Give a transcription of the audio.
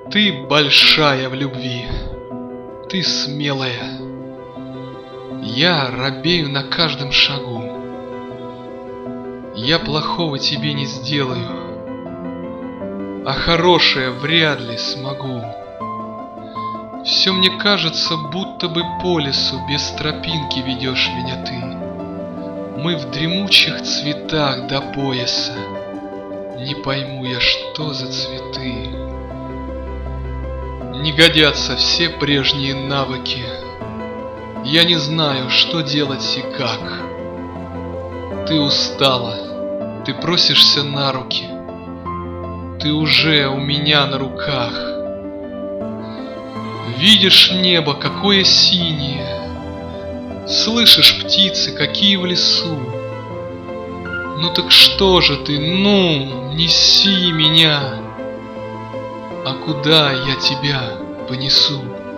Ты большая в любви, ты смелая. Я робею на каждом шагу. Я плохого тебе не сделаю, а хорошее вряд ли смогу. Все мне кажется, будто бы по лесу без тропинки ведешь меня ты. Мы в дремучих цветах до пояса. Не пойму я, что за цветы. Не годятся все прежние навыки. Я не знаю, что делать и как. Ты устала, ты просишься на руки. Ты уже у меня на руках. Видишь небо, какое синее. Слышишь птицы, какие в лесу. Ну так что же ты, ну, неси меня. А куда я тебя понесу?